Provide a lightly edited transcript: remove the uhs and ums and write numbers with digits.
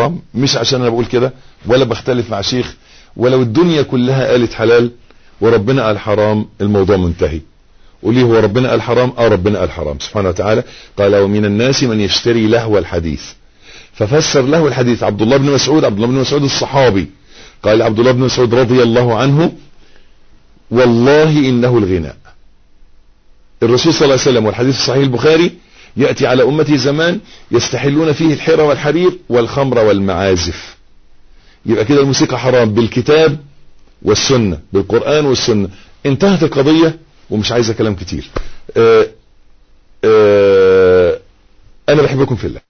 حرام، مش عشان انا بقول كده ولا بختلف مع شيخ، ولو الدنيا كلها قالت حلال وربنا قال حرام الموضوع منتهي. قولي هو ربنا قال حرام؟ ربنا قال حرام سبحانه وتعالى. قال ومن الناس من يشتري لهو الحديث، ففسر لهو الحديث عبد الله بن مسعود. عبد الله بن مسعود الصحابي قال عبد الله بن مسعود رضي الله عنه والله انه الغناء. الرسول صلى الله عليه وسلم والحديث الصحيح البخاري يأتي على امتي زمان يستحلون فيه الحرى والحرير والخمر والمعازف. يبقى كده الموسيقى حرام بالكتاب والسنة، بالقرآن والسنة. انتهت القضية ومش عايزة كلام كتير. انا بحبكم في الله.